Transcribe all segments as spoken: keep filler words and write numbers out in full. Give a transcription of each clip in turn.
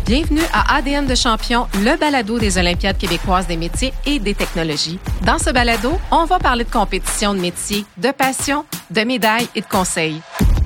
Bienvenue à A D N de champion, le balado des Olympiades québécoises des métiers et des technologies. Dans ce balado, on va parler de compétition, de métiers, de passion, de médailles et de conseils.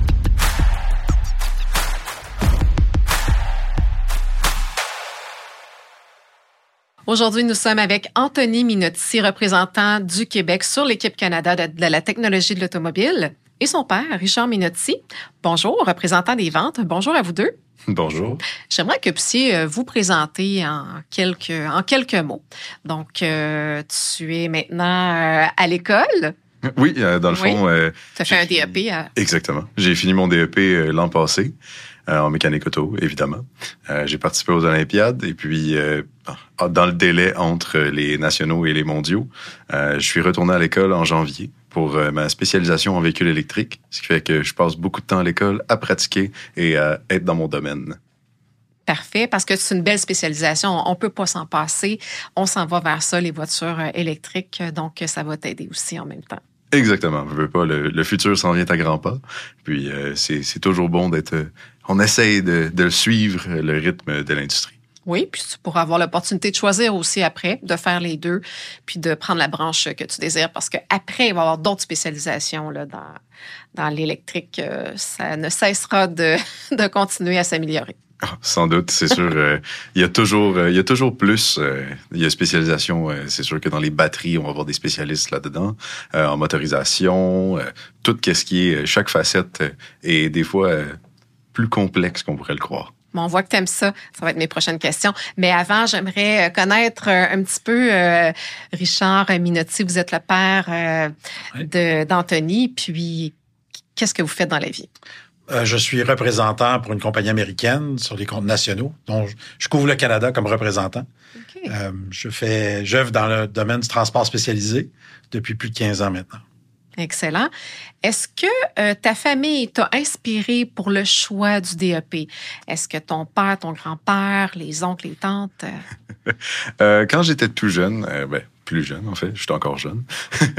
Aujourd'hui, nous sommes avec Anthony Minotti, représentant du Québec sur l'équipe Canada de, de la technologie de l'automobile, et son père, Richard Minotti. Bonjour, représentant des ventes. Bonjour à vous deux. Bonjour. J'aimerais que vous puissiez vous présenter en quelques, en quelques mots. Donc, euh, tu es maintenant euh, à l'école. Oui, euh, dans le oui. fond... Euh, tu as fait un D E P. À... Exactement. J'ai fini mon D E P euh, l'an passé, euh, en mécanique auto, évidemment. Euh, j'ai participé aux Olympiades et puis, euh, dans le délai entre les nationaux et les mondiaux, euh, je suis retourné à l'école en janvier pour euh, ma spécialisation en véhicule électrique, ce qui fait que je passe beaucoup de temps à l'école à pratiquer et à être dans mon domaine. Parfait, parce que c'est une belle spécialisation. On ne peut pas s'en passer. On s'en va vers ça, les voitures électriques. Donc, ça va t'aider aussi en même temps. Exactement. Je veux pas, le, le futur s'en vient à grands pas. Puis, euh, c'est, c'est toujours bon d'être... Euh, on essaye de, de suivre le rythme de l'industrie. Oui, puis tu pourras avoir l'opportunité de choisir aussi après, de faire les deux, puis de prendre la branche que tu désires, parce qu'après, il va y avoir d'autres spécialisations là, dans, dans l'électrique. Euh, ça ne cessera de, de continuer à s'améliorer. Oh, sans doute, c'est sûr. euh, il y a toujours, euh, il y a toujours plus. Euh, il y a spécialisation. Euh, c'est sûr que dans les batteries, on va avoir des spécialistes là-dedans. Euh, en motorisation, euh, tout ce qui est chaque facette euh, est des fois euh, plus complexe qu'on pourrait le croire. Bon, on voit que tu aimes ça. Ça va être mes prochaines questions. Mais avant, j'aimerais connaître un petit peu euh, Richard Minotti. Vous êtes le père euh, oui. de, d'Anthony. Puis, qu'est-ce que vous faites dans la vie? Euh, je suis représentant pour une compagnie américaine sur les comptes nationaux. Donc, je, je couvre le Canada comme représentant. Okay. Euh, je fais, j'œuvre dans le domaine du transport spécialisé depuis plus de quinze ans maintenant. Excellent. Est-ce que euh, ta famille t'a inspiré pour le choix du D E P? Est-ce que ton père, ton grand-père, les oncles, les tantes? Euh... euh, quand j'étais tout jeune, euh, ben, plus jeune en fait, j'étais encore jeune,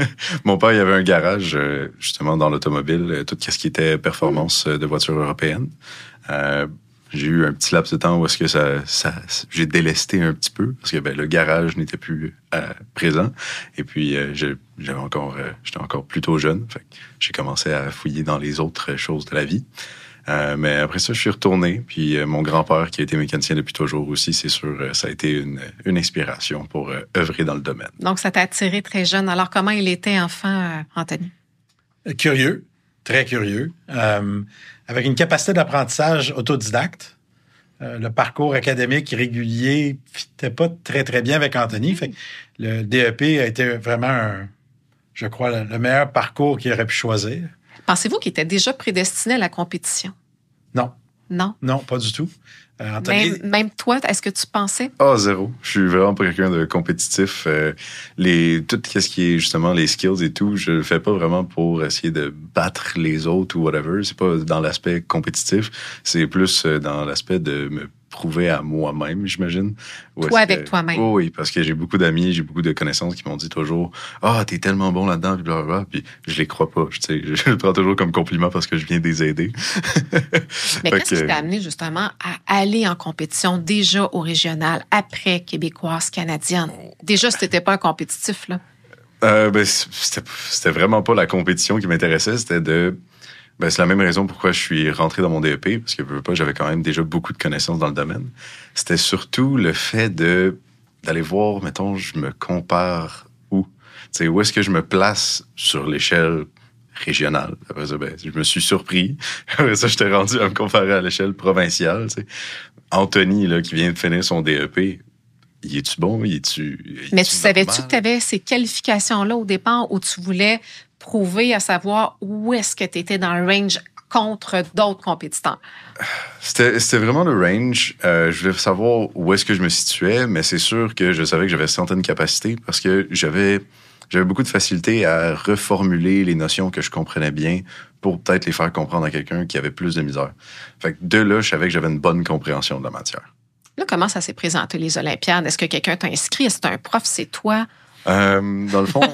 mon père il avait un garage euh, justement dans l'automobile, euh, tout ce qui était performance euh, de voitures européennes. Euh, J'ai eu un petit laps de temps où est-ce que ça, ça, j'ai délesté un petit peu parce que ben, le garage n'était plus euh, présent. Et puis, euh, j'avais encore, euh, j'étais encore plutôt jeune. Fait que j'ai commencé à fouiller dans les autres choses de la vie. Euh, mais après ça, je suis retourné. Puis euh, mon grand-père, qui a été mécanicien depuis toujours aussi, c'est sûr, euh, ça a été une, une inspiration pour euh, œuvrer dans le domaine. Donc, ça t'a attiré très jeune. Alors, comment il était enfant, euh, Anthony? Curieux, très curieux. Euh, avec une capacité d'apprentissage autodidacte. Euh, le parcours académique régulier fitait pas très, très bien avec Anthony. Fait que le D E P a été vraiment, un, je crois, le meilleur parcours qu'il aurait pu choisir. Pensez-vous qu'il était déjà prédestiné à la compétition? Non. Non? Non, pas du tout. Euh, Anthony... même, même toi, est-ce que tu pensais? Ah, oh, zéro. Je suis vraiment pas quelqu'un de compétitif. Euh, les, tout ce qui est justement les skills et tout, je le fais pas vraiment pour essayer de battre les autres ou whatever. C'est pas dans l'aspect compétitif. C'est plus dans l'aspect de me prouver à moi-même, j'imagine. Toi avec que... toi-même. Oh, oui, parce que j'ai beaucoup d'amis, j'ai beaucoup de connaissances qui m'ont dit toujours « Ah, oh, t'es tellement bon là-dedans, puis blablabla. » Puis je les crois pas. Tu sais, je le prends toujours comme compliment parce que je viens de les aider. Mais qu'est-ce que... qui t'a amené justement à aller en compétition déjà au régional, après québécoise, canadienne? Déjà, si t'étais pas un compétitif, là? Euh, ben, c'était, c'était vraiment pas la compétition qui m'intéressait, c'était de... Ben, c'est la même raison pourquoi je suis rentré dans mon D E P, parce que je veux pas, j'avais quand même déjà beaucoup de connaissances dans le domaine. C'était surtout le fait de d'aller voir, mettons, je me compare où. Tu sais, où est-ce que je me place sur l'échelle régionale. Après ça, ben, je me suis surpris. Après ça, j'étais rendu à me comparer à l'échelle provinciale. Tu sais. Anthony, là, qui vient de finir son D E P, y es-tu bon? Y es-tu, y es-tu Mais tu normal? savais-tu que tu avais ces qualifications-là au départ où tu voulais prouver à savoir où est-ce que tu étais dans le range contre d'autres compétiteurs? C'était, c'était vraiment le range. Euh, je voulais savoir où est-ce que je me situais, mais c'est sûr que je savais que j'avais certaines capacités parce que j'avais, j'avais beaucoup de facilité à reformuler les notions que je comprenais bien pour peut-être les faire comprendre à quelqu'un qui avait plus de misère. Fait que de là, je savais que j'avais une bonne compréhension de la matière. Là, comment ça s'est présenté, les Olympiades? Est-ce que quelqu'un t'a inscrit? Est-ce que c'est un prof? C'est toi? Euh, dans le fond,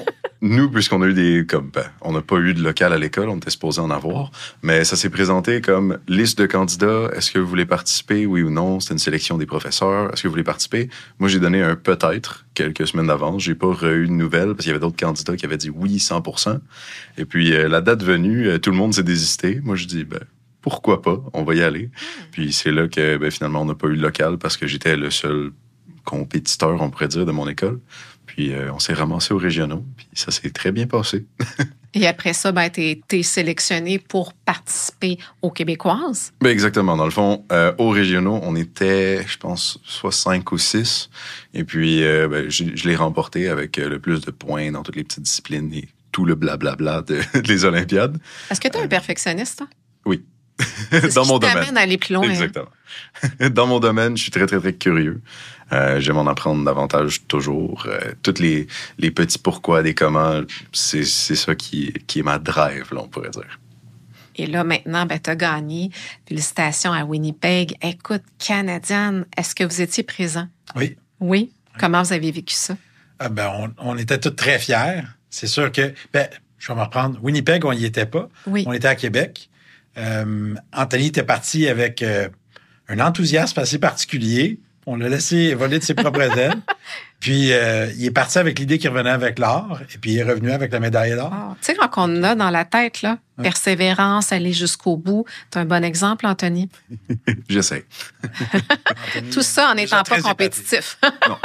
nous, puisqu'on a eu des... comme ben, on n'a pas eu de local à l'école, on était supposé en avoir, mais ça s'est présenté comme liste de candidats. Est-ce que vous voulez participer, oui ou non? C'était une sélection des professeurs. Est-ce que vous voulez participer? Moi, j'ai donné un peut-être quelques semaines d'avance. J'ai pas eu de nouvelles parce qu'il y avait d'autres candidats qui avaient dit oui cent pour cent. Et puis, euh, la date venue, euh, tout le monde s'est désisté. Moi, je dis, ben, pourquoi pas? On va y aller. Puis c'est là que ben, finalement, on n'a pas eu de local parce que j'étais le seul compétiteur, on pourrait dire, de mon école. Puis euh, on s'est ramassé aux régionaux, puis ça s'est très bien passé. Et après ça, ben, tu es sélectionné pour participer aux Québécoises? Ben exactement. Dans le fond, euh, aux régionaux, on était, je pense, soit cinq ou six. Et puis, euh, ben, je, je l'ai remporté avec le plus de points dans toutes les petites disciplines et tout le blablabla de, des Olympiades. Est-ce que tu es euh, un perfectionniste, toi? Oui. C'est Dans ce mon qui domaine. t'amène à aller plus loin. Exactement. Hein? Dans mon domaine, je suis très, très, très curieux. Euh, j'aime en apprendre davantage toujours. Euh, tous les, les petits pourquoi, des comment, c'est, c'est ça qui, qui est ma drive, là, on pourrait dire. Et là, maintenant, ben, tu as gagné. Félicitations à Winnipeg. Écoute, Canadienne, est-ce que vous étiez présent? Oui. Oui? Comment vous avez vécu ça? Ah ben, on, on était tous très fiers. C'est sûr que, ben, je vais me reprendre. Winnipeg, on n'y était pas. Oui. On était à Québec. Euh, Anthony était parti avec euh, un enthousiasme assez particulier. On l'a laissé voler de ses propres ailes. Puis, euh, il est parti avec l'idée qu'il revenait avec l'or. Et puis, il est revenu avec la médaille d'or. Oh, tu sais, quand on a dans la tête, là, ouais. Persévérance, aller jusqu'au bout. Tu as un bon exemple, Anthony? J'essaie. Anthony, tout ça en n'étant pas compétitif. non.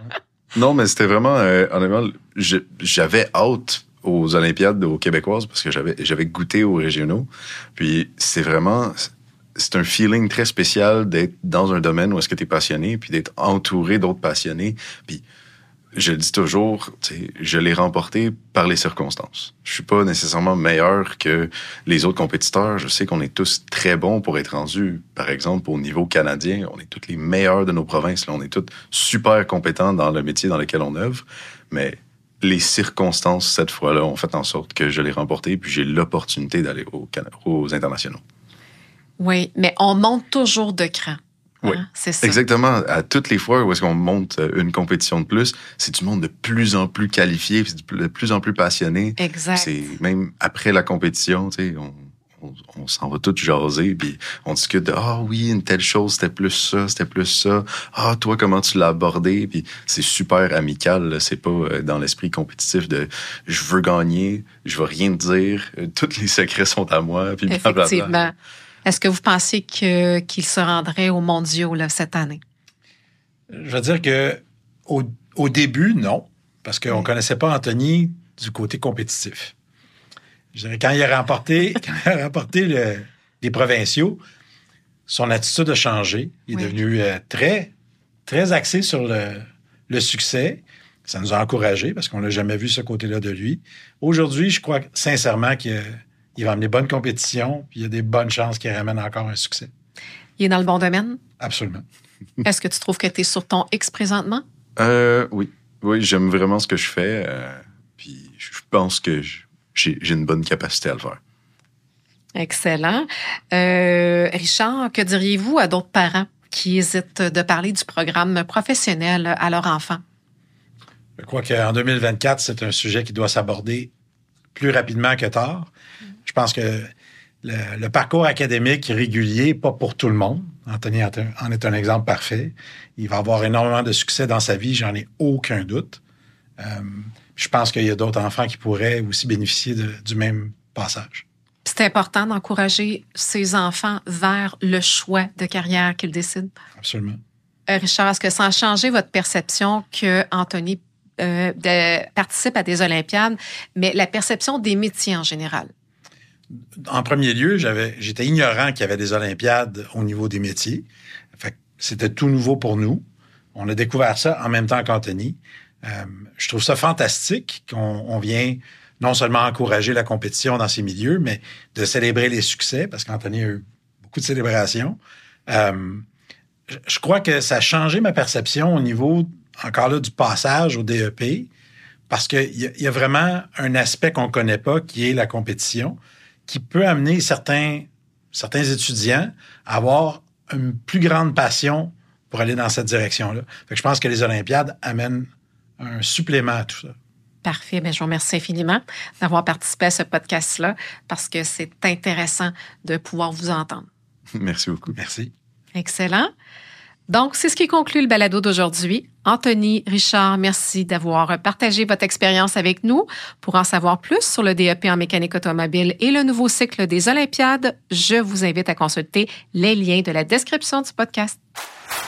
non, mais c'était vraiment... Euh, honnêtement, je, j'avais hâte aux Olympiades aux Québécoises parce que j'avais, j'avais goûté aux régionaux. Puis c'est vraiment... C'est un feeling très spécial d'être dans un domaine où est-ce que tu es passionné puis d'être entouré d'autres passionnés. Puis je le dis toujours, tu sais, je l'ai remporté par les circonstances. Je suis pas nécessairement meilleur que les autres compétiteurs. Je sais qu'on est tous très bons pour être rendus, par exemple, au niveau canadien. On est tous les meilleurs de nos provinces. Là. On est tous super compétents dans le métier dans lequel on œuvre. Mais les circonstances, cette fois-là, ont fait en sorte que je l'ai remporté puis j'ai l'opportunité d'aller aux, aux internationaux. Oui, mais on monte toujours de cran. Oui, hein, c'est ça. Exactement. À toutes les fois où est-ce qu'on monte une compétition de plus, c'est du monde de plus en plus qualifié, de plus en plus passionné. Exact. C'est même après la compétition, tu sais, on, on, on s'en va tous jaser, puis on discute de « Ah oui, une telle chose, c'était plus ça, c'était plus ça. Ah, toi, comment tu l'as abordé? » Puis c'est super amical, là. C'est pas dans l'esprit compétitif de « Je veux gagner, je vais rien te dire, tous les secrets sont à moi. » Puis blablabla. Effectivement. Est-ce que vous pensez que, qu'il se rendrait aux mondiaux là, cette année? Je veux dire que au, au début, non, parce qu'on ne oui. connaissait pas Anthony du côté compétitif. Je dirais, quand il a remporté, quand il a remporté le, les provinciaux, son attitude a changé. Il est oui. devenu euh, très, très axé sur le, le succès. Ça nous a encouragés parce qu'on n'a jamais vu ce côté-là de lui. Aujourd'hui, je crois sincèrement qu'il a Il va amener bonne compétition, puis il y a des bonnes chances qu'il ramène encore un succès. Il est dans le bon domaine? Absolument. Est-ce que tu trouves que tu es sur ton X présentement? Euh, oui. Oui, j'aime vraiment ce que je fais. Euh, puis je pense que j'ai, j'ai une bonne capacité à le faire. Excellent. Euh, Richard, que diriez-vous à d'autres parents qui hésitent de parler du programme professionnel à leur enfant? Je crois qu'en deux mille vingt-quatre, c'est un sujet qui doit s'aborder plus rapidement que tard. Je pense que le, le parcours académique régulier n'est pas pour tout le monde. Anthony en est un exemple parfait. Il va avoir énormément de succès dans sa vie, j'en ai aucun doute. Euh, je pense qu'il y a d'autres enfants qui pourraient aussi bénéficier de, du même passage. C'est important d'encourager ses enfants vers le choix de carrière qu'ils décident. Absolument. Euh, Richard, est-ce que ça a changé votre perception que Anthony euh, de, participe à des Olympiades, mais la perception des métiers en général? En premier lieu, j'avais, j'étais ignorant qu'il y avait des Olympiades au niveau des métiers. Fait que c'était tout nouveau pour nous. On a découvert ça en même temps qu'Anthony. Euh, je trouve ça fantastique qu'on on vient non seulement encourager la compétition dans ces milieux, mais de célébrer les succès, parce qu'Anthony a eu beaucoup de célébrations. Euh, je crois que ça a changé ma perception au niveau, encore là, du passage au D E P, parce qu'il y, y a vraiment un aspect qu'on ne connaît pas, qui est la compétition, qui peut amener certains, certains étudiants à avoir une plus grande passion pour aller dans cette direction-là. Fait que je pense que les Olympiades amènent un supplément à tout ça. Parfait. Bien, je vous remercie infiniment d'avoir participé à ce podcast-là parce que c'est intéressant de pouvoir vous entendre. Merci beaucoup. Merci. Excellent. Donc, c'est ce qui conclut le balado d'aujourd'hui. Anthony, Richard, merci d'avoir partagé votre expérience avec nous. Pour en savoir plus sur le D E P en mécanique automobile et le nouveau cycle des Olympiades, je vous invite à consulter les liens de la description du podcast.